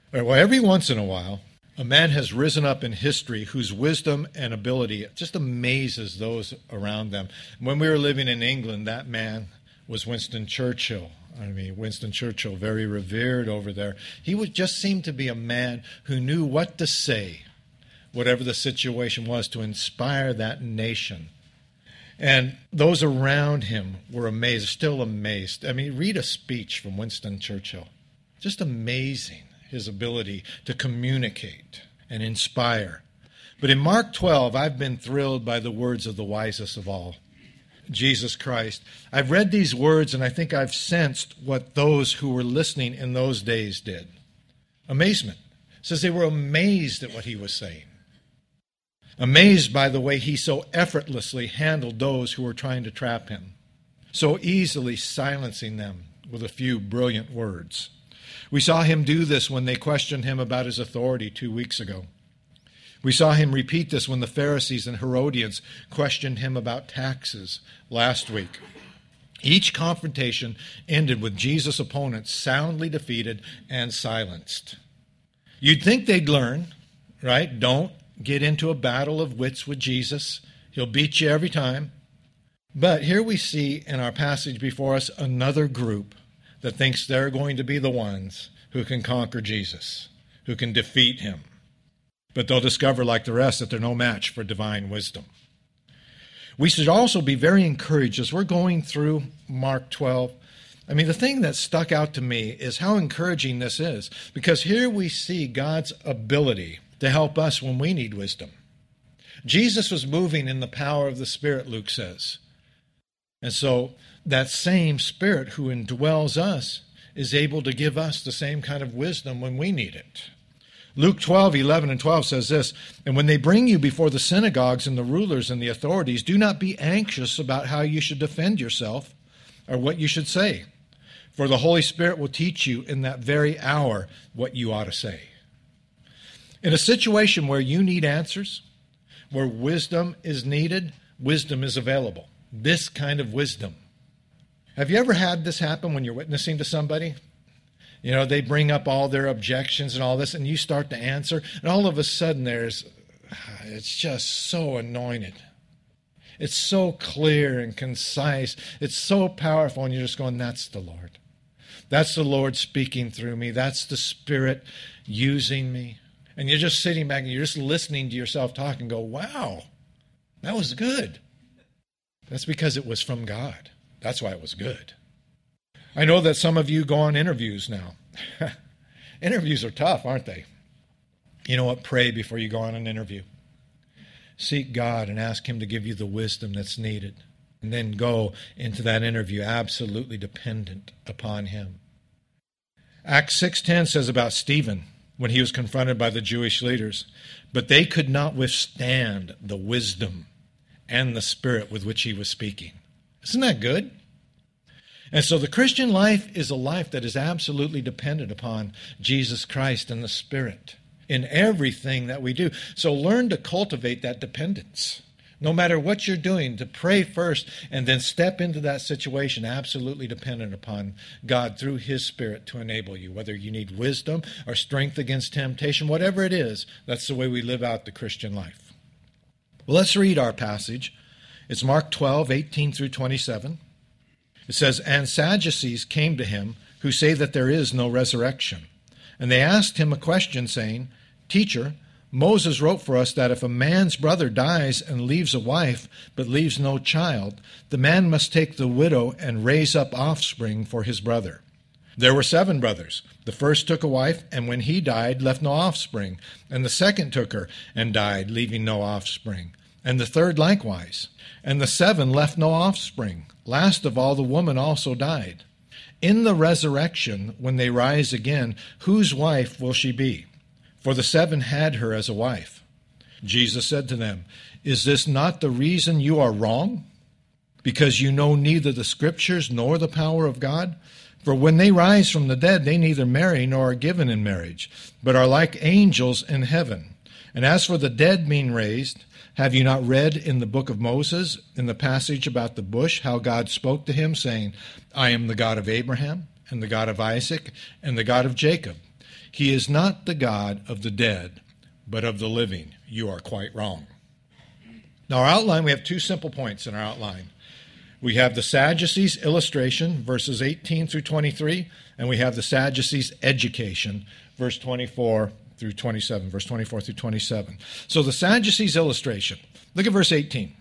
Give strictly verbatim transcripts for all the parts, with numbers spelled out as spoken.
All right, well, every once in a while, a man has risen up in history whose wisdom and ability just amazes those around them. When we were living in England, that man was Winston Churchill. I mean, Winston Churchill, very revered over there. He would just seem to be a man who knew what to say, whatever the situation was, to inspire that nation. And those around him were amazed, still amazed. I mean, read a speech from Winston Churchill. Just amazing, his ability to communicate and inspire. But in Mark twelve, I've been thrilled by the words of the wisest of all, Jesus Christ. I've read these words and I think I've sensed what those who were listening in those days did. Amazement. It says they were amazed at what he was saying. Amazed by the way he so effortlessly handled those who were trying to trap him, so easily silencing them with a few brilliant words. We saw him do this when they questioned him about his authority two weeks ago. We saw him repeat this when the Pharisees and Herodians questioned him about taxes last week. Each confrontation ended with Jesus' opponents soundly defeated and silenced. You'd think they'd learn, right? Don't get into a battle of wits with Jesus. He'll beat you every time. But here we see in our passage before us another group that thinks they're going to be the ones who can conquer Jesus, who can defeat him. But they'll discover, like the rest, that they're no match for divine wisdom. We should also be very encouraged as we're going through Mark twelve. I mean, the thing that stuck out to me is how encouraging this is, because here we see God's ability to help us when we need wisdom. Jesus was moving in the power of the Spirit, Luke says. And so that same Spirit who indwells us is able to give us the same kind of wisdom when we need it. Luke twelve, eleven and twelve says this, "And when they bring you before the synagogues and the rulers and the authorities, do not be anxious about how you should defend yourself or what you should say. For the Holy Spirit will teach you in that very hour what you ought to say." In a situation where you need answers, where wisdom is needed, wisdom is available. This kind of wisdom. Have you ever had this happen when you're witnessing to somebody? You know, they bring up all their objections and all this, and you start to answer, and all of a sudden there's, it's just so anointed. It's so clear and concise. It's so powerful, and you're just going, that's the Lord. That's the Lord speaking through me. That's the Spirit using me. And you're just sitting back and you're just listening to yourself talk and go, wow, that was good. That's because it was from God. That's why it was good. I know that some of you go on interviews now. Interviews are tough, aren't they? You know what? Pray before you go on an interview. Seek God and ask him to give you the wisdom that's needed. And then go into that interview absolutely dependent upon him. Acts six ten says about Stephen, when he was confronted by the Jewish leaders, but they could not withstand the wisdom and the spirit with which he was speaking. Isn't that good? And so the Christian life is a life that is absolutely dependent upon Jesus Christ and the Spirit in everything that we do. So learn to cultivate that dependence. No matter what you're doing, to pray first and then step into that situation absolutely dependent upon God through his Spirit to enable you. Whether you need wisdom or strength against temptation, whatever it is, that's the way we live out the Christian life. Well, let's read our passage. It's Mark twelve, eighteen through twenty-seven. It says, "And Sadducees came to him, who say that there is no resurrection. And they asked him a question, saying, 'Teacher, Moses wrote for us that if a man's brother dies and leaves a wife, but leaves no child, the man must take the widow and raise up offspring for his brother. There were seven brothers. The first took a wife, and when he died, left no offspring. And the second took her and died, leaving no offspring. And the third likewise. And the seven left no offspring. Last of all, the woman also died. In the resurrection, when they rise again, whose wife will she be? For the seven had her as a wife.' Jesus said to them, 'Is this not the reason you are wrong? Because you know neither the Scriptures nor the power of God? For when they rise from the dead, they neither marry nor are given in marriage, but are like angels in heaven. And as for the dead being raised, have you not read in the book of Moses, in the passage about the bush, how God spoke to him, saying, I am the God of Abraham, and the God of Isaac, and the God of Jacob. He is not the God of the dead, but of the living. You are quite wrong. Now, our outline, we have two simple points in our outline. We have the Sadducees' illustration, verses eighteen through twenty-three, and we have the Sadducees' education, verse twenty-four through twenty-seven, verse twenty-four through twenty-seven. So the Sadducees' illustration. Look at verse eighteen.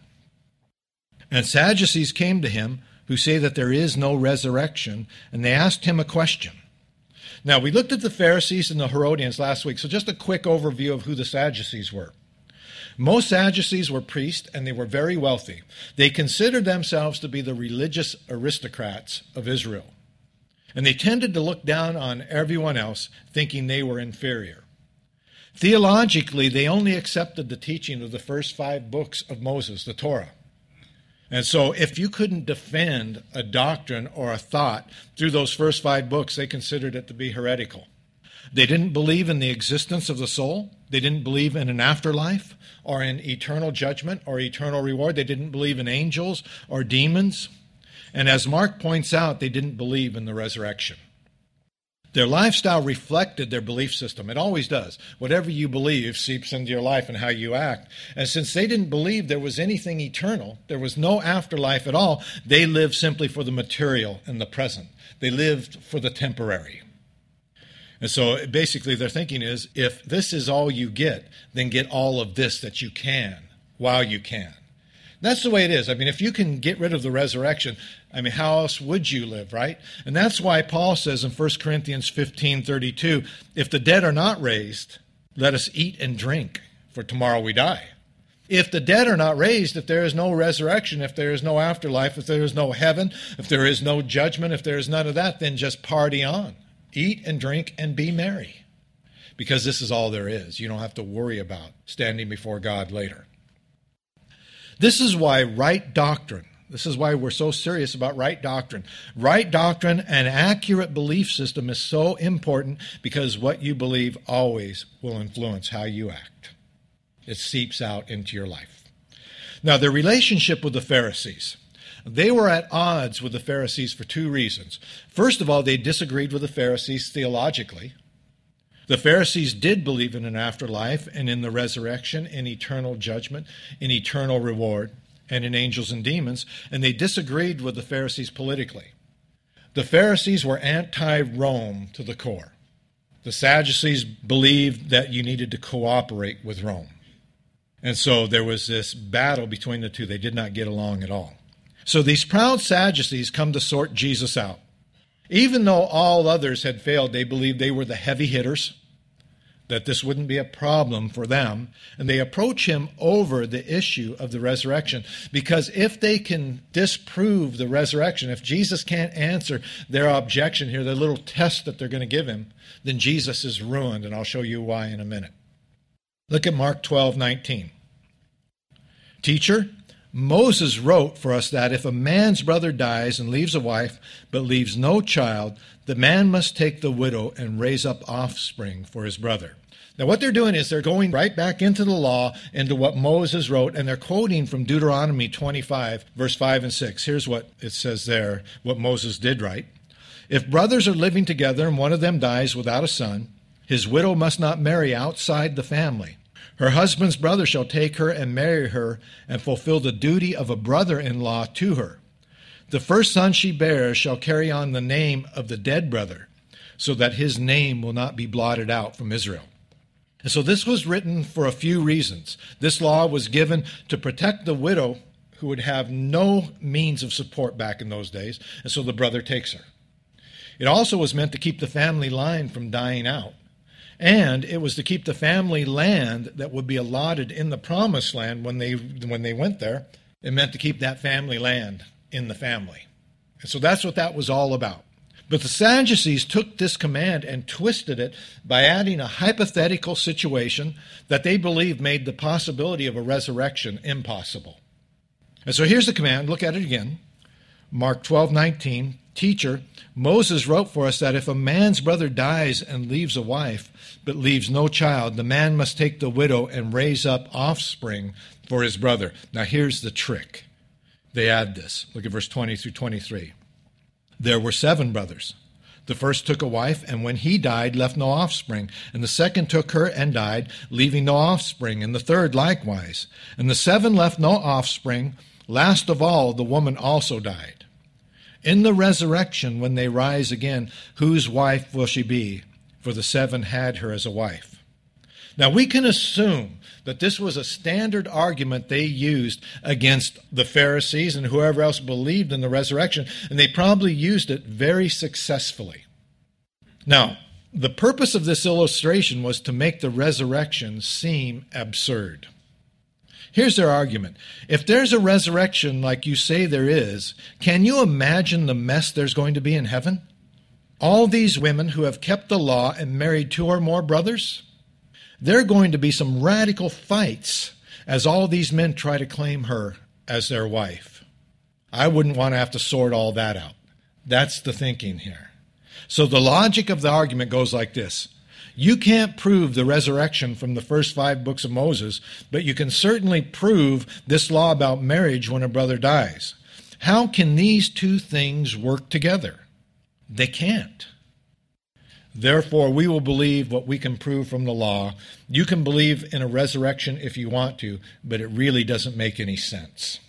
And Sadducees came to him, who say that there is no resurrection, and they asked him a question. Now, we looked at the Pharisees and the Herodians last week, so just a quick overview of who the Sadducees were. Most Sadducees were priests, and they were very wealthy. They considered themselves to be the religious aristocrats of Israel. And they tended to look down on everyone else, thinking they were inferior. Theologically, they only accepted the teaching of the first five books of Moses, the Torah. And so if you couldn't defend a doctrine or a thought through those first five books, they considered it to be heretical. They didn't believe in the existence of the soul. They didn't believe in an afterlife or in eternal judgment or eternal reward. They didn't believe in angels or demons. And as Mark points out, they didn't believe in the resurrection. Their lifestyle reflected their belief system. It always does. Whatever you believe seeps into your life and how you act. And since they didn't believe there was anything eternal, there was no afterlife at all, they lived simply for the material and the present. They lived for the temporary. And so basically their thinking is, if this is all you get, then get all of this that you can while you can. That's the way it is. I mean, if you can get rid of the resurrection, I mean, how else would you live, right? And that's why Paul says in First Corinthians fifteen thirty-two, if the dead are not raised, let us eat and drink, for tomorrow we die. If the dead are not raised, if there is no resurrection, if there is no afterlife, if there is no heaven, if there is no judgment, if there is none of that, then just party on. Eat and drink and be merry. Because this is all there is. You don't have to worry about standing before God later. This is why right doctrine, this is why we're so serious about right doctrine. Right doctrine and accurate belief system is so important because what you believe always will influence how you act. It seeps out into your life. Now, the relationship with the Pharisees. They were at odds with the Pharisees for two reasons. First of all, they disagreed with the Pharisees theologically. The Pharisees did believe in an afterlife and in the resurrection, in eternal judgment, in eternal reward, and in angels and demons, and they disagreed with the Pharisees politically. The Pharisees were anti-Rome to the core. The Sadducees believed that you needed to cooperate with Rome. And so there was this battle between the two. They did not get along at all. So these proud Sadducees come to sort Jesus out. Even though all others had failed, they believed they were the heavy hitters, that this wouldn't be a problem for them. And they approach him over the issue of the resurrection. Because if they can disprove the resurrection, if Jesus can't answer their objection here, their little test that they're going to give him, then Jesus is ruined. And I'll show you why in a minute. Look at Mark twelve nineteen. Teacher, Moses wrote for us that if a man's brother dies and leaves a wife but leaves no child, the man must take the widow and raise up offspring for his brother. Now what they're doing is they're going right back into the law, into what Moses wrote, and they're quoting from Deuteronomy twenty-five, verse five and six. Here's what it says there, what Moses did write. If brothers are living together and one of them dies without a son, his widow must not marry outside the family. Her husband's brother shall take her and marry her and fulfill the duty of a brother-in-law to her. The first son she bears shall carry on the name of the dead brother, so that his name will not be blotted out from Israel. And so this was written for a few reasons. This law was given to protect the widow who would have no means of support back in those days, and so the brother takes her. It also was meant to keep the family line from dying out. And it was to keep the family land that would be allotted in the promised land when they when they went there. It meant to keep that family land in the family. And so that's what that was all about. But the Sadducees took this command and twisted it by adding a hypothetical situation that they believed made the possibility of a resurrection impossible. And so here's the command. Look at it again. Mark twelve nineteen. Teacher, Moses wrote for us that if a man's brother dies and leaves a wife, but leaves no child, the man must take the widow and raise up offspring for his brother. Now here's the trick. They add this. Look at verse twenty through twenty-three. There were seven brothers. The first took a wife, and when he died, left no offspring. And the second took her and died, leaving no offspring. And the third likewise. And the seven left no offspring. Last of all, the woman also died. In the resurrection, when they rise again, whose wife will she be? For the seven had her as a wife. Now, we can assume that this was a standard argument they used against the Pharisees and whoever else believed in the resurrection, and they probably used it very successfully. Now, the purpose of this illustration was to make the resurrection seem absurd. Here's their argument. If there's a resurrection like you say there is, can you imagine the mess there's going to be in heaven? All these women who have kept the law and married two or more brothers, there are going to be some radical fights as all these men try to claim her as their wife. I wouldn't want to have to sort all that out. That's the thinking here. So the logic of the argument goes like this. You can't prove the resurrection from the first five books of Moses, but you can certainly prove this law about marriage when a brother dies. How can these two things work together? They can't. Therefore, we will believe what we can prove from the law. You can believe in a resurrection if you want to, but it really doesn't make any sense.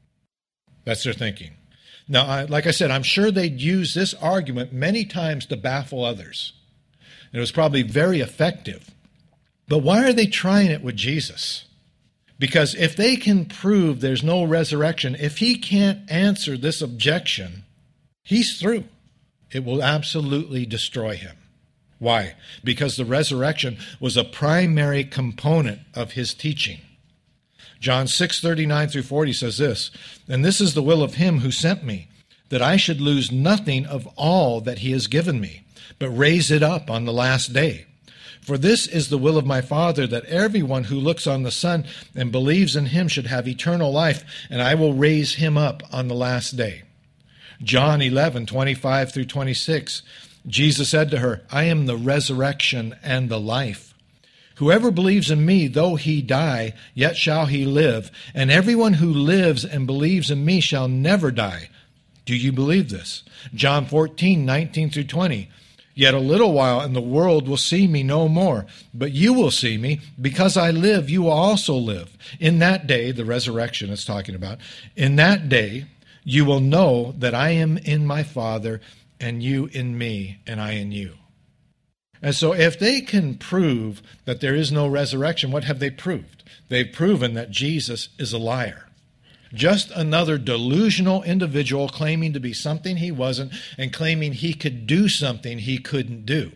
That's their thinking. Now, I, like I said, I'm sure they'd use this argument many times to baffle others. It was probably very effective. But why are they trying it with Jesus? Because if they can prove there's no resurrection, if he can't answer this objection, he's through. It will absolutely destroy him. Why? Because the resurrection was a primary component of his teaching. John six thirty-nine through forty says this, "And this is the will of him who sent me, that I should lose nothing of all that he has given me, but raise it up on the last day. For this is the will of my Father, that everyone who looks on the Son and believes in him should have eternal life, and I will raise him up on the last day." John eleven twenty-five through twenty-six, Jesus said to her, "I am the resurrection and the life. Whoever believes in me, though he die, yet shall he live. And everyone who lives and believes in me shall never die." Do you believe this? John fourteen nineteen through twenty, "Yet a little while, and the world will see me no more. But you will see me. Because I live, you will also live. In that day," the resurrection it's talking about, "in that day you will know that I am in my Father, and you in me, and I in you." And so if they can prove that there is no resurrection, what have they proved? They've proven that Jesus is a liar. Just another delusional individual claiming to be something he wasn't and claiming he could do something he couldn't do.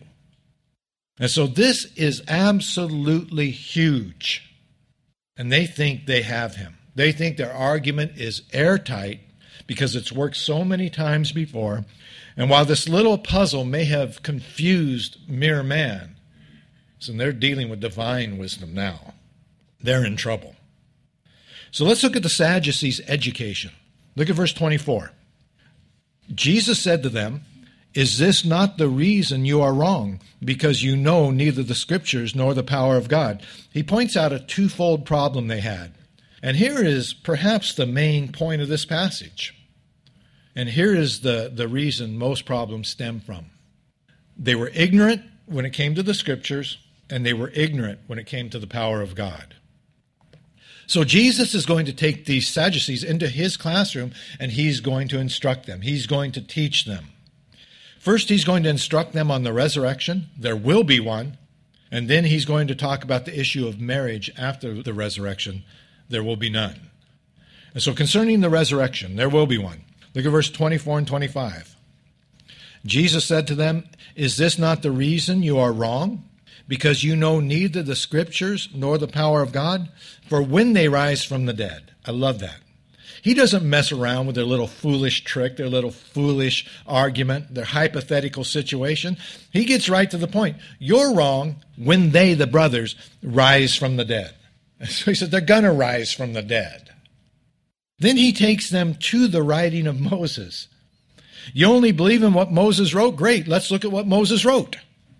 And so this is absolutely huge. And they think they have him. They think their argument is airtight because it's worked so many times before. And while this little puzzle may have confused mere man, so they're dealing with divine wisdom now, they're in trouble. So let's look at the Sadducees' education. Look at verse twenty-four. Jesus said to them, "Is this not the reason you are wrong, because you know neither the Scriptures nor the power of God?" He points out a twofold problem they had. And here is perhaps the main point of this passage. And here is the, the reason most problems stem from. They were ignorant when it came to the Scriptures, and they were ignorant when it came to the power of God. So Jesus is going to take these Sadducees into his classroom, and he's going to instruct them. He's going to teach them. First, he's going to instruct them on the resurrection. There will be one. And then he's going to talk about the issue of marriage after the resurrection. There will be none. And so concerning the resurrection, there will be one. Look at verse twenty-four and twenty-five. Jesus said to them, "Is this not the reason you are wrong? Because you know neither the Scriptures nor the power of God? For when they rise from the dead," I love that. He doesn't mess around with their little foolish trick, their little foolish argument, their hypothetical situation. He gets right to the point. You're wrong when they, the brothers, rise from the dead. So he said they're going to rise from the dead. Then he takes them to the writing of Moses. You only believe in what Moses wrote? Great, let's look at what Moses wrote.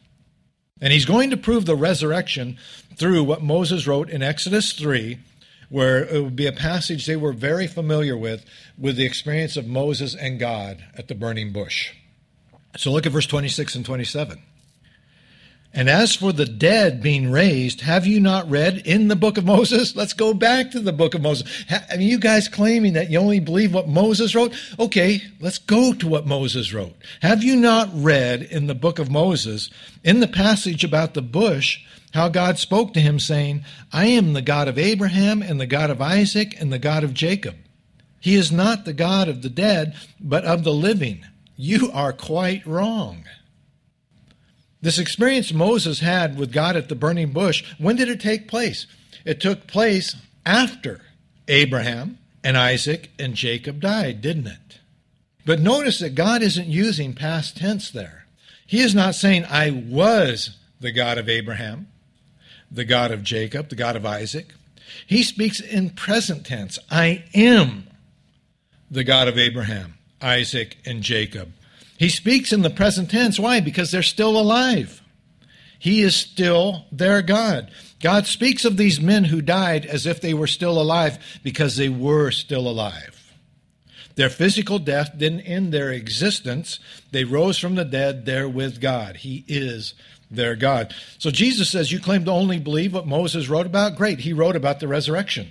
And he's going to prove the resurrection through what Moses wrote in Exodus three, where it would be a passage they were very familiar with, with the experience of Moses and God at the burning bush. So look at verse twenty-six and twenty-seven. And as for the dead being raised, have you not read in the book of Moses? Let's go back to the book of Moses. I mean, you guys claiming that you only believe what Moses wrote? Okay, let's go to what Moses wrote. Have you not read in the book of Moses, in the passage about the bush, how God spoke to him saying, I am the God of Abraham and the God of Isaac and the God of Jacob. He is not the God of the dead, but of the living. You are quite wrong. This experience Moses had with God at the burning bush, when did it take place? It took place after Abraham and Isaac and Jacob died, didn't it? But notice that God isn't using past tense there. He is not saying, I was the God of Abraham, the God of Jacob, the God of Isaac. He speaks in present tense. I am the God of Abraham, Isaac, and Jacob. He speaks in the present tense. Why? Because they're still alive. He is still their God. God speaks of these men who died as if they were still alive because they were still alive. Their physical death didn't end their existence. They rose from the dead there with God. He is their God. So Jesus says, you claim to only believe what Moses wrote about? Great. He wrote about the resurrection.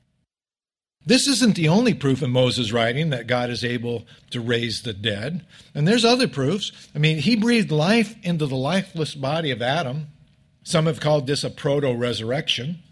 This isn't the only proof in Moses' writing that God is able to raise the dead. And there's other proofs. I mean, he breathed life into the lifeless body of Adam. Some have called this a proto-resurrection.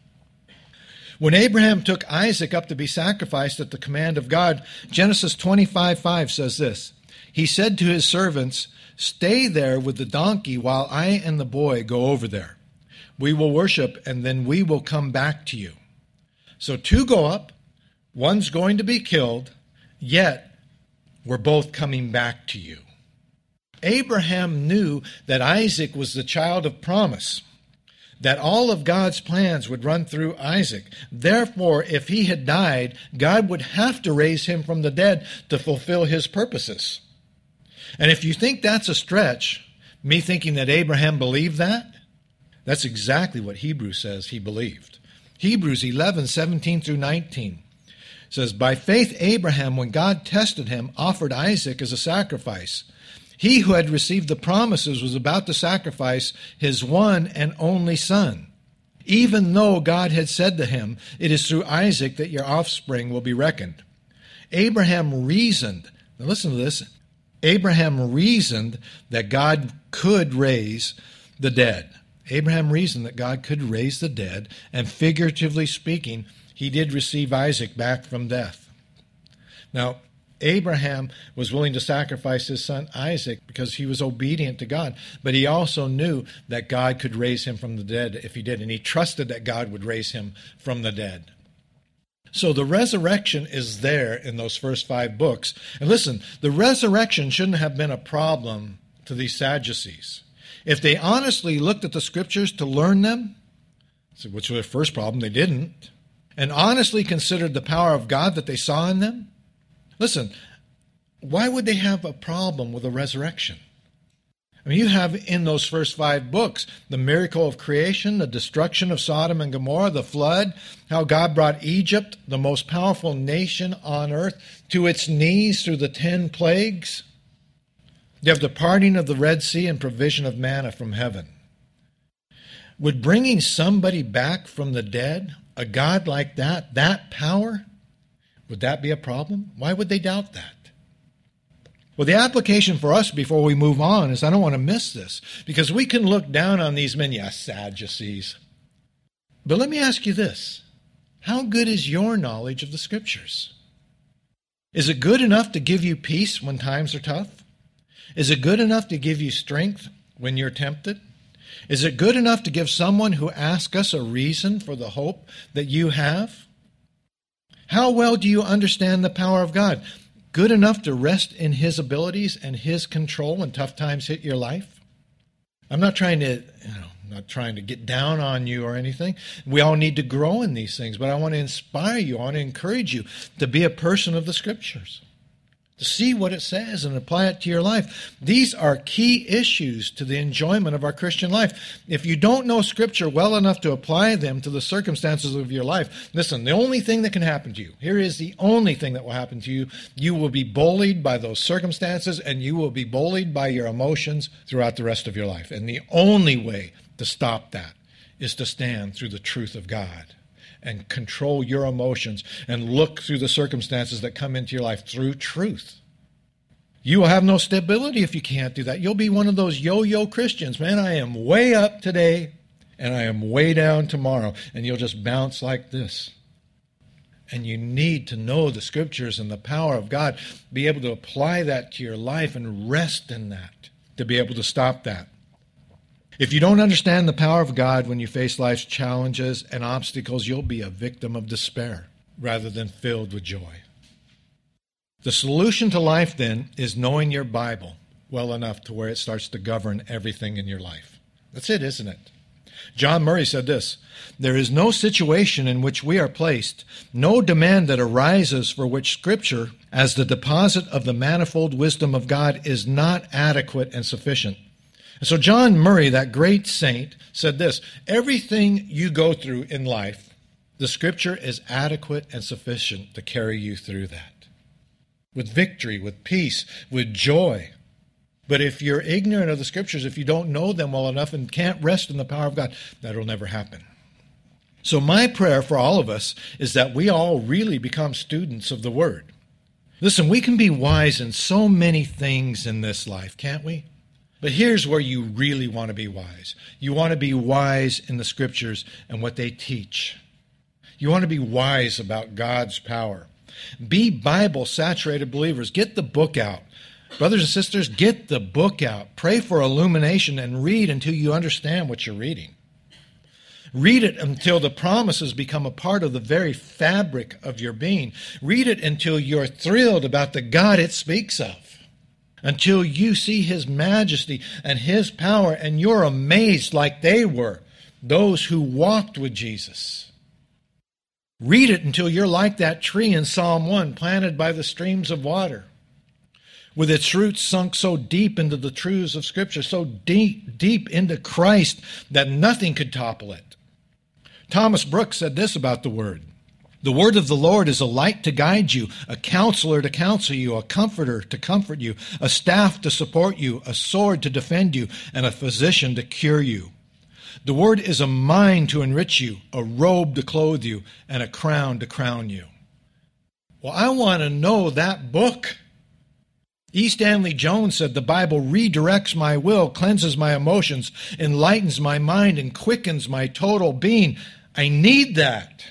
When Abraham took Isaac up to be sacrificed at the command of God, Genesis twenty-five five says this. He said to his servants, stay there with the donkey while I and the boy go over there. We will worship and then we will come back to you. So two go up. One's going to be killed, yet we're both coming back to you. Abraham knew that Isaac was the child of promise, that all of God's plans would run through Isaac. Therefore, if he had died, God would have to raise him from the dead to fulfill his purposes. And if you think that's a stretch, me thinking that Abraham believed that, that's exactly what Hebrews says he believed. Hebrews eleven seventeen through nineteen. It says, by faith Abraham, when God tested him, offered Isaac as a sacrifice. He who had received the promises was about to sacrifice his one and only son, even though God had said to him, it is through Isaac that your offspring will be reckoned. Abraham reasoned, now listen to this, Abraham reasoned that God could raise the dead. Abraham reasoned that God could raise the dead, and figuratively speaking, he did receive Isaac back from death. Now, Abraham was willing to sacrifice his son Isaac because he was obedient to God, but he also knew that God could raise him from the dead if he did, and he trusted that God would raise him from the dead. So the resurrection is there in those first five books. And listen, the resurrection shouldn't have been a problem to these Sadducees. If they honestly looked at the scriptures to learn them, which was their first problem, they didn't, and honestly considered the power of God that they saw in them, listen, why would they have a problem with a resurrection? I mean, you have in those first five books the miracle of creation, the destruction of Sodom and Gomorrah, the flood, how God brought Egypt, the most powerful nation on earth, to its knees through the ten plagues. You have the parting of the Red Sea and provision of manna from heaven. Would bringing somebody back from the dead, a God like that, that power, would that be a problem? Why would they doubt that? Well, the application for us before we move on is I don't want to miss this, because we can look down on these men, yes, Sadducees. But let me ask you this. How good is your knowledge of the Scriptures? Is it good enough to give you peace when times are tough? Is it good enough to give you strength when you're tempted? Is it good enough to give someone who asks us a reason for the hope that you have? How well do you understand the power of God? Good enough to rest in His abilities and His control when tough times hit your life? I'm not trying to, you know, not trying to get down on you or anything. We all need to grow in these things, but I want to inspire you, I want to encourage you to be a person of the Scriptures, to see what it says and apply it to your life. These are key issues to the enjoyment of our Christian life. If you don't know Scripture well enough to apply them to the circumstances of your life, listen, the only thing that can happen to you, here is the only thing that will happen to you, you will be bullied by those circumstances, and you will be bullied by your emotions throughout the rest of your life. And the only way to stop that is to stand through the truth of God and control your emotions and look through the circumstances that come into your life through truth. You will have no stability if you can't do that. You'll be one of those yo-yo Christians. Man, I am way up today and I am way down tomorrow. And you'll just bounce like this. And you need to know the Scriptures and the power of God, be able to apply that to your life and rest in that, to be able to stop that. If you don't understand the power of God when you face life's challenges and obstacles, you'll be a victim of despair rather than filled with joy. The solution to life, then, is knowing your Bible well enough to where it starts to govern everything in your life. That's it, isn't it? John Murray said this, "There is no situation in which we are placed, no demand that arises for which Scripture, as the deposit of the manifold wisdom of God, is not adequate and sufficient." And so John Murray, that great saint, said this, everything you go through in life, the Scripture is adequate and sufficient to carry you through that. With victory, with peace, with joy. But if you're ignorant of the Scriptures, if you don't know them well enough and can't rest in the power of God, that'll never happen. So my prayer for all of us is that we all really become students of the Word. Listen, we can be wise in so many things in this life, can't we? But here's where you really want to be wise. You want to be wise in the Scriptures and what they teach. You want to be wise about God's power. Be Bible-saturated believers. Get the book out. Brothers and sisters, get the book out. Pray for illumination and read until you understand what you're reading. Read it until the promises become a part of the very fabric of your being. Read it until you're thrilled about the God it speaks of. Until you see His majesty and His power and you're amazed like they were, those who walked with Jesus. Read it until you're like that tree in Psalm one, planted by the streams of water, with its roots sunk so deep into the truths of Scripture, so deep, deep into Christ that nothing could topple it. Thomas Brooks said this about the Word. The word of the Lord is a light to guide you, a counselor to counsel you, a comforter to comfort you, a staff to support you, a sword to defend you, and a physician to cure you. The word is a mind to enrich you, a robe to clothe you, and a crown to crown you. Well, I want to know that book. E. Stanley Jones said, the Bible redirects my will, cleanses my emotions, enlightens my mind, and quickens my total being. I need that.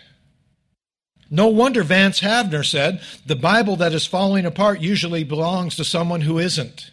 No wonder Vance Havner said, the Bible that is falling apart usually belongs to someone who isn't.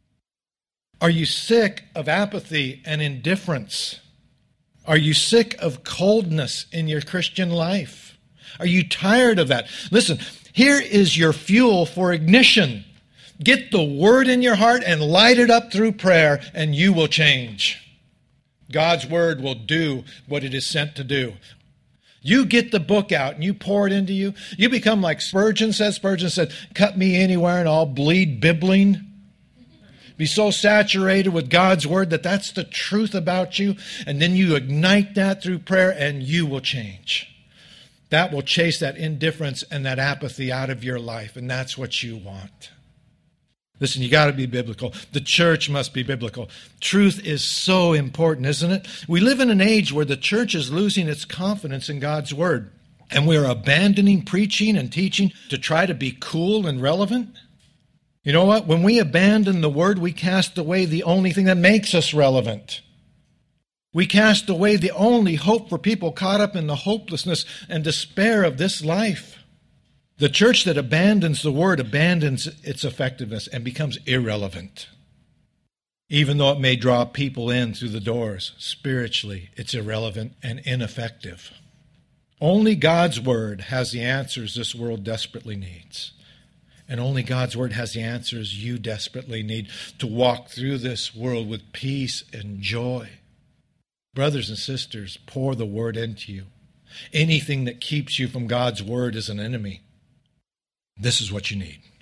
Are you sick of apathy and indifference? Are you sick of coldness in your Christian life? Are you tired of that? Listen, here is your fuel for ignition. Get the Word in your heart and light it up through prayer, and you will change. God's Word will do what it is sent to do. You get the book out and you pour it into you. You become like Spurgeon said. Spurgeon said, cut me anywhere and I'll bleed bibbling. Be so saturated with God's Word that that's the truth about you. And then you ignite that through prayer and you will change. That will chase that indifference and that apathy out of your life. And that's what you want. Listen, you got to be biblical. The church must be biblical. Truth is so important, isn't it? We live in an age where the church is losing its confidence in God's Word. And we're abandoning preaching and teaching to try to be cool and relevant. You know what? When we abandon the Word, we cast away the only thing that makes us relevant. We cast away the only hope for people caught up in the hopelessness and despair of this life. The church that abandons the Word abandons its effectiveness and becomes irrelevant. Even though it may draw people in through the doors, spiritually it's irrelevant and ineffective. Only God's Word has the answers this world desperately needs. And only God's Word has the answers you desperately need to walk through this world with peace and joy. Brothers and sisters, pour the Word into you. Anything that keeps you from God's Word is an enemy. This is what you need.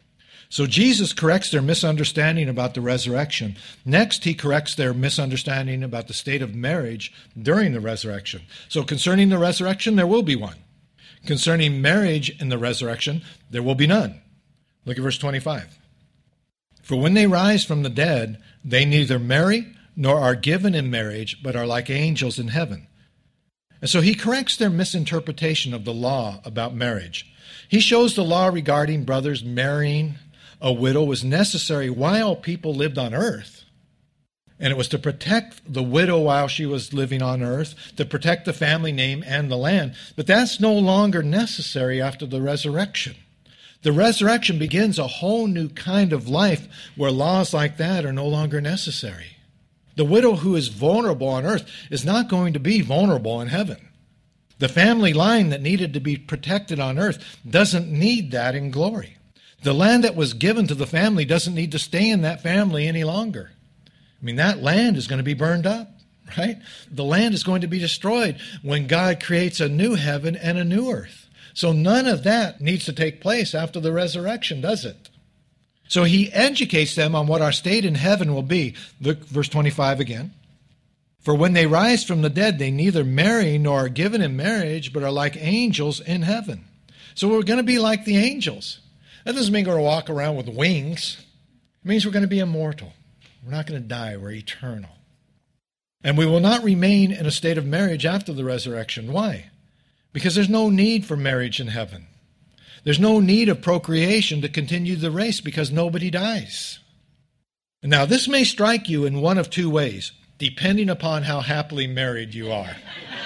So Jesus corrects their misunderstanding about the resurrection. Next, he corrects their misunderstanding about the state of marriage during the resurrection. So concerning the resurrection, there will be one. Concerning marriage in the resurrection, there will be none. Look at verse twenty-five. For when they rise from the dead, they neither marry nor are given in marriage, but are like angels in heaven. And so he corrects their misinterpretation of the law about marriage. He shows the law regarding brothers marrying a widow was necessary while people lived on earth. And it was to protect the widow while she was living on earth, to protect the family name and the land. But that's no longer necessary after the resurrection. The resurrection begins a whole new kind of life where laws like that are no longer necessary. The widow who is vulnerable on earth is not going to be vulnerable in heaven. The family line that needed to be protected on earth doesn't need that in glory. The land that was given to the family doesn't need to stay in that family any longer. I mean, that land is going to be burned up, right? The land is going to be destroyed when God creates a new heaven and a new earth. So none of that needs to take place after the resurrection, does it? So he educates them on what our state in heaven will be. Look, verse twenty-five again. For when they rise from the dead, they neither marry nor are given in marriage, but are like angels in heaven. So we're going to be like the angels. That doesn't mean we're going to walk around with wings. It means we're going to be immortal. We're not going to die. We're eternal. And we will not remain in a state of marriage after the resurrection. Why? Because there's no need for marriage in heaven. There's no need of procreation to continue the race because nobody dies. Now, this may strike you in one of two ways, depending upon how happily married you are.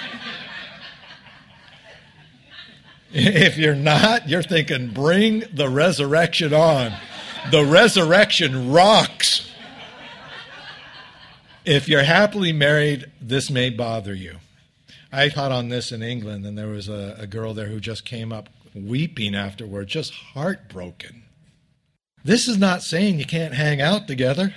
If you're not, you're thinking, bring the resurrection on. The resurrection rocks. If you're happily married, this may bother you. I taught on this in England, and there was a, a girl there who just came up weeping afterward, just heartbroken. This is not saying you can't hang out together.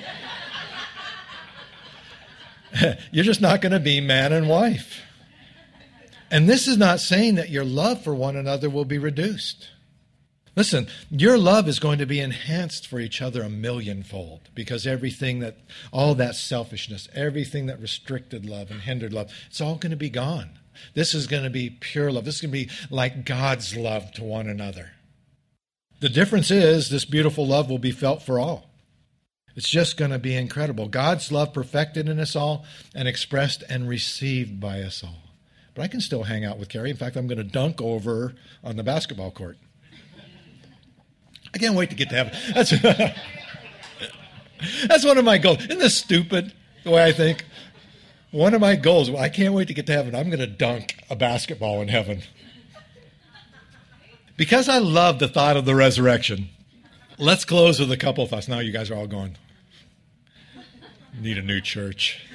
You're just not going to be man and wife. And this is not saying that your love for one another will be reduced. Listen, your love is going to be enhanced for each other a millionfold because everything that, all that selfishness, everything that restricted love and hindered love, it's all going to be gone. This is going to be pure love. This is going to be like God's love to one another. The difference is this beautiful love will be felt for all. It's just going to be incredible. God's love perfected in us all and expressed and received by us all. But I can still hang out with Carrie. In fact, I'm going to dunk over her on the basketball court. I can't wait to get to heaven. That's, that's one of my goals. Isn't this stupid, the way I think? One of my goals, well, I can't wait to get to heaven. I'm going to dunk a basketball in heaven. Because I love the thought of the resurrection, let's close with a couple of thoughts. Now you guys are all going, need a new church.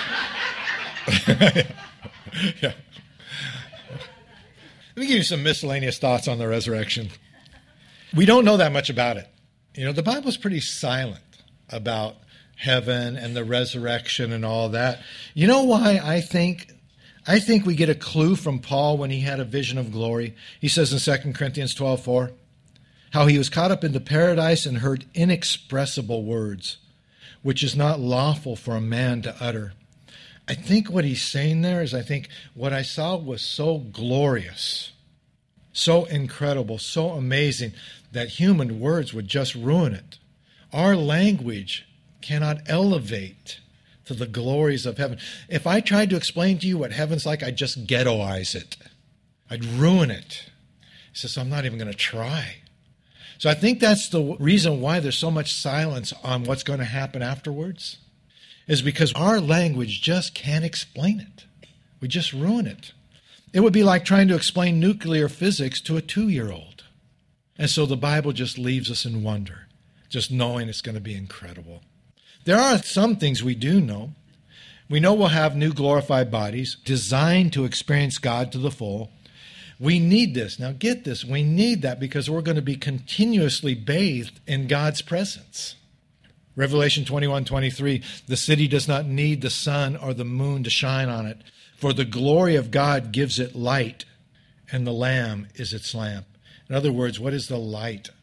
Yeah. Let me give you some miscellaneous thoughts on the resurrection. We don't know that much about it. You know, the Bible's pretty silent about heaven and the resurrection and all that. You know why I think I think we get a clue from Paul when he had a vision of glory. He says in Second Corinthians twelve four, how he was caught up into paradise and heard inexpressible words, which is not lawful for a man to utter. I think what he's saying there is I think what I saw was so glorious, so incredible, so amazing that human words would just ruin it. Our language cannot elevate to the glories of heaven. If I tried to explain to you what heaven's like, I'd just ghettoize it. I'd ruin it. He says, I'm not even going to try. So I think that's the reason why there's so much silence on what's going to happen afterwards, is because our language just can't explain it. We just ruin it. It would be like trying to explain nuclear physics to a two-year-old. And so the Bible just leaves us in wonder, just knowing it's going to be incredible. There are some things we do know. We know we'll have new glorified bodies designed to experience God to the full. We need this. Now get this. We need that because we're going to be continuously bathed in God's presence. Revelation twenty-one twenty-three, the city does not need the sun or the moon to shine on it, for the glory of God gives it light, and the Lamb is its lamp. In other words, what is the light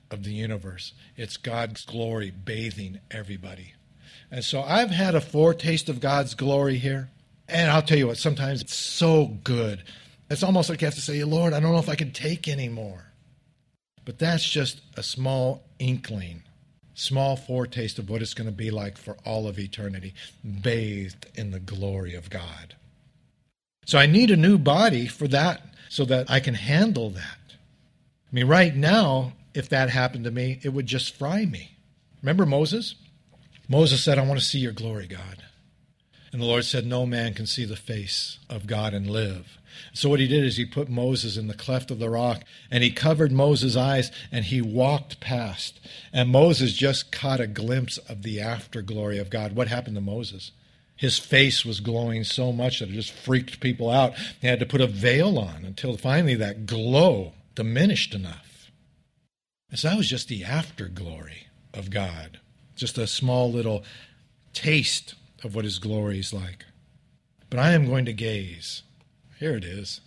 of the universe. It's God's glory bathing everybody. And so I've had a foretaste of God's glory here. And I'll tell you what, sometimes it's so good. It's almost like you have to say, Lord, I don't know if I can take any more. But that's just a small inkling, small foretaste of what it's going to be like for all of eternity, bathed in the glory of God. So I need a new body for that so that I can handle that. I mean, right now, if that happened to me, it would just fry me. Remember Moses? Moses said, I want to see your glory, God. And the Lord said, no man can see the face of God and live. So what he did is he put Moses in the cleft of the rock, and he covered Moses' eyes, and he walked past. And Moses just caught a glimpse of the afterglory of God. What happened to Moses? His face was glowing so much that it just freaked people out. They had to put a veil on until finally that glow diminished enough. And so that was just the afterglory of God. Just a small little taste of what his glory is like. But I am going to gaze. Here it is.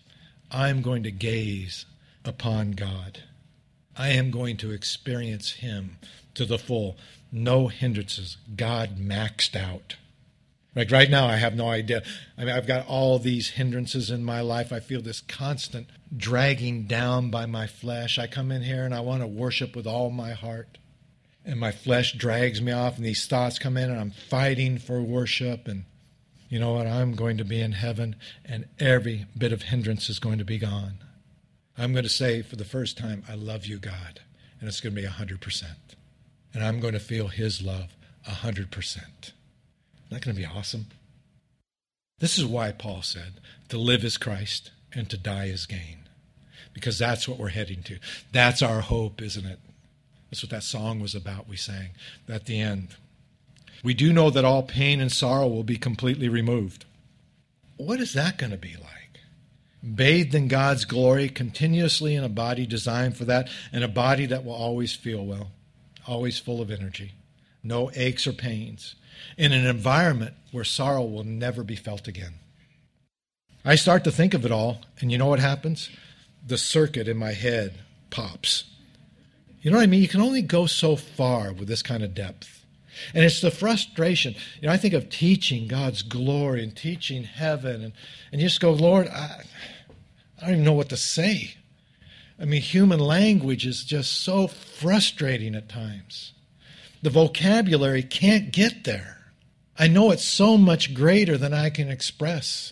I am going to gaze upon God. I am going to experience him to the full. No hindrances. God maxed out. Like right now, I have no idea. I mean, I've got all these hindrances in my life. I feel this constant dragging down by my flesh. I come in here and I want to worship with all my heart. And my flesh drags me off, and these thoughts come in, and I'm fighting for worship. And you know what? I'm going to be in heaven, and every bit of hindrance is going to be gone. I'm going to say for the first time, I love you, God. And it's going to be one hundred percent. And I'm going to feel his love one hundred percent. Isn't that going to be awesome? This is why Paul said, to live is Christ, and to die is gain. Because that's what we're heading to. That's our hope, isn't it? That's what that song was about we sang at the end. We do know that all pain and sorrow will be completely removed. What is that going to be like? Bathed in God's glory, continuously in a body designed for that, and a body that will always feel well, always full of energy, no aches or pains, in an environment where sorrow will never be felt again. I start to think of it all, and you know what happens? The circuit in my head pops. You know what I mean? You can only go so far with this kind of depth. And it's the frustration. You know, I think of teaching God's glory and teaching heaven. And, and you just go, Lord, I, I don't even know what to say. I mean, human language is just so frustrating at times. The vocabulary can't get there. I know it's so much greater than I can express.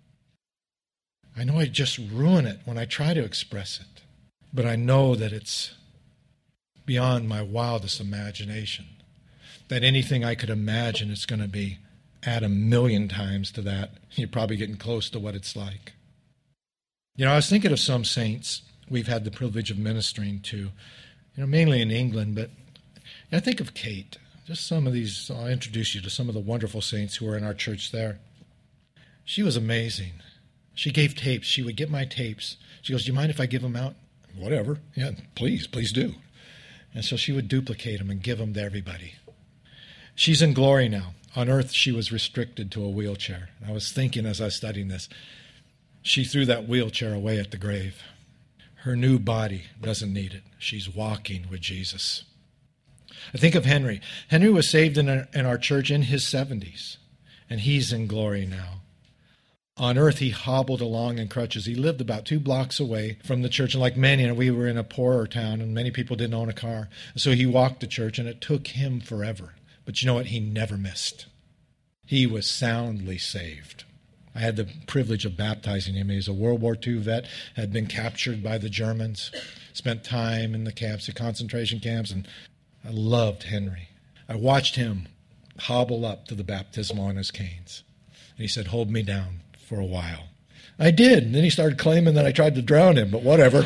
I know I just ruin it when I try to express it. But I know that it's beyond my wildest imagination. That anything I could imagine is going to be add a million times to that. You're probably getting close to what it's like. You know, I was thinking of some saints we've had the privilege of ministering to, you know, mainly in England, but I think of Kate. Just some of these, I'll introduce you to some of the wonderful saints who were in our church there. She was amazing. She gave tapes. She would get my tapes. She goes, do you mind if I give them out? Whatever. Yeah, please, please do. And so she would duplicate them and give them to everybody. She's in glory now. On earth, she was restricted to a wheelchair. I was thinking as I was studying this, she threw that wheelchair away at the grave. Her new body doesn't need it. She's walking with Jesus. I think of Henry. Henry was saved in our, in our church in his seventies, and he's in glory now. On earth, he hobbled along in crutches. He lived about two blocks away from the church. And like many, and we were in a poorer town, and many people didn't own a car. So he walked to church, and it took him forever. But you know what? He never missed. He was soundly saved. I had the privilege of baptizing him. He was a World War Two vet, had been captured by the Germans, spent time in the camps, the concentration camps, and I loved Henry. I watched him hobble up to the baptismal on his canes. And he said, hold me down for a while. I did. And then he started claiming that I tried to drown him, but whatever.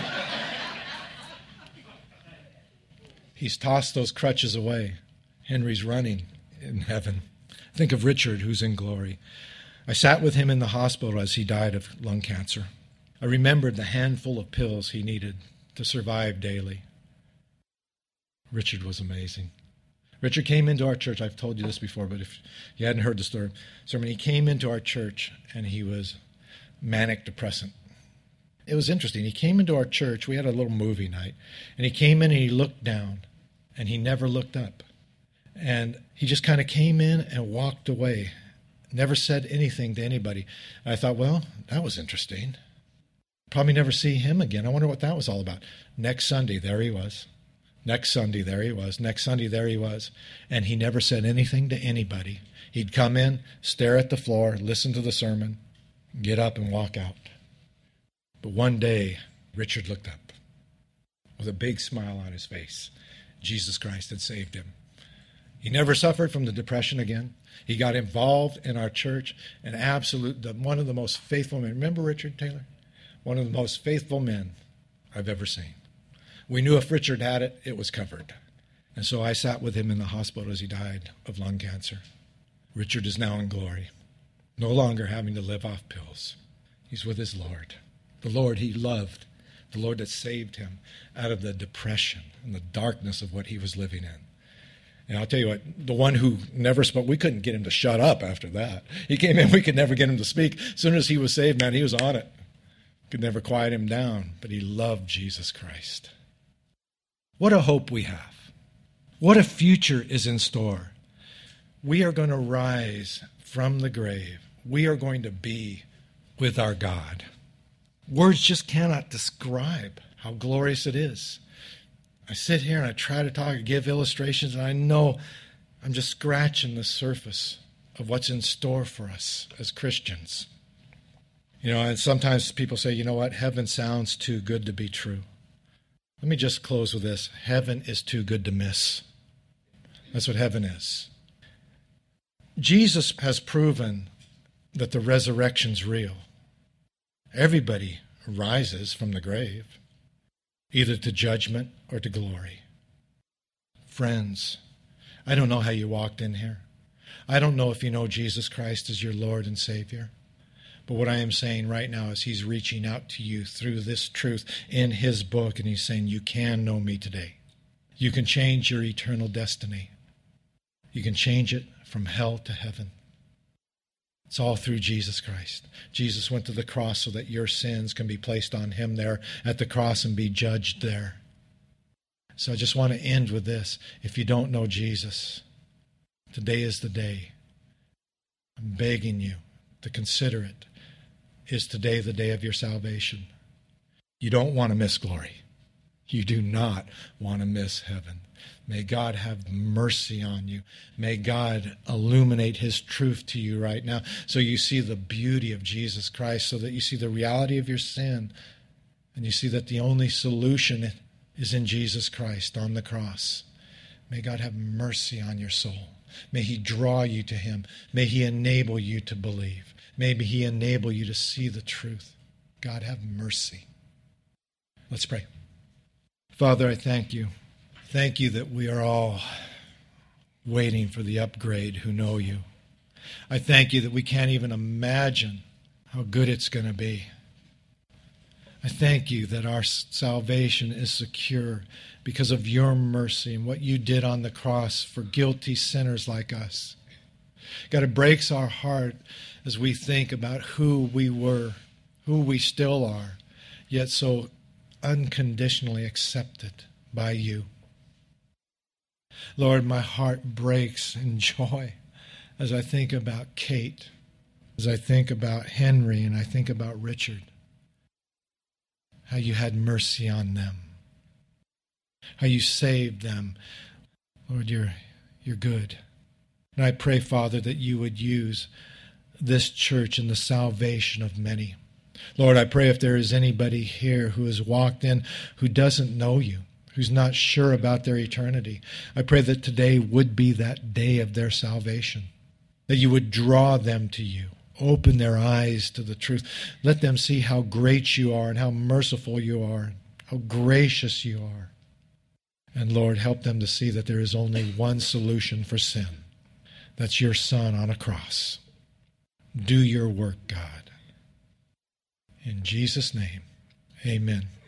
He's tossed those crutches away. Henry's running in heaven. Think of Richard, who's in glory. I sat with him in the hospital as he died of lung cancer. I remembered the handful of pills he needed to survive daily. Richard was amazing. Richard came into our church. I've told you this before, but if you hadn't heard the story, sermon, he came into our church and he was manic depressant. It was interesting. He came into our church. We had a little movie night. And he came in and he looked down. And he never looked up. And he just kind of came in and walked away. Never said anything to anybody. And I thought, well, that was interesting. Probably never see him again. I wonder what that was all about. Next Sunday, there he was. Next Sunday, there he was. Next Sunday, there he was. And he never said anything to anybody. He'd come in, stare at the floor, listen to the sermon, get up and walk out. But one day, Richard looked up with a big smile on his face. Jesus Christ had saved him. He never suffered from the depression again. He got involved in our church, an absolute, the, one of the most faithful men. Remember Richard Taylor? One of the most faithful men I've ever seen. We knew if Richard had it, it was covered. And so I sat with him in the hospital as he died of lung cancer. Richard is now in glory, no longer having to live off pills. He's with his Lord, the Lord he loved, the Lord that saved him out of the depression and the darkness of what he was living in. And I'll tell you what, the one who never spoke, we couldn't get him to shut up after that. He came in, we could never get him to speak. As soon as he was saved, man, he was on it. Could never quiet him down, but he loved Jesus Christ. What a hope we have. What a future is in store. We are going to rise from the grave. We are going to be with our God. Words just cannot describe how glorious it is. I sit here and I try to talk and give illustrations, and I know I'm just scratching the surface of what's in store for us as Christians. You know, and sometimes people say, you know what, heaven sounds too good to be true. Let me just close with this. Heaven is too good to miss. That's what heaven is. Jesus has proven that the resurrection's real. Everybody rises from the grave, either to judgment or to glory. Friends, I don't know how you walked in here. I don't know if you know Jesus Christ as your Lord and Savior. But what I am saying right now is he's reaching out to you through this truth in his book, and he's saying you can know me today. You can change your eternal destiny. You can change it from hell to heaven. It's all through Jesus Christ. Jesus went to the cross so that your sins can be placed on him there at the cross and be judged there. So I just want to end with this. If you don't know Jesus, today is the day. I'm begging you to consider it. Is today the day of your salvation? You don't want to miss glory. You do not want to miss heaven. May God have mercy on you. May God illuminate his truth to you right now so you see the beauty of Jesus Christ, so that you see the reality of your sin, and you see that the only solution is in Jesus Christ on the cross. May God have mercy on your soul. May he draw you to him. May he enable you to believe. Maybe he enable you to see the truth. God, have mercy. Let's pray. Father, I thank you. Thank you that we are all waiting for the upgrade who know you. I thank you that we can't even imagine how good it's going to be. I thank you that our salvation is secure because of your mercy and what you did on the cross for guilty sinners like us. God, it breaks our heart as we think about who we were, who we still are, yet so unconditionally accepted by you. Lord, my heart breaks in joy as I think about Kate, as I think about Henry, and I think about Richard, how you had mercy on them, how you saved them. Lord, you're, you're good. And I pray, Father, that you would use this church in the salvation of many. Lord, I pray if there is anybody here who has walked in who doesn't know you, who's not sure about their eternity, I pray that today would be that day of their salvation, that you would draw them to you, open their eyes to the truth. Let them see how great you are and how merciful you are, how gracious you are. And Lord, help them to see that there is only one solution for sin. That's your Son on a cross. Do your work, God. In Jesus' name, amen.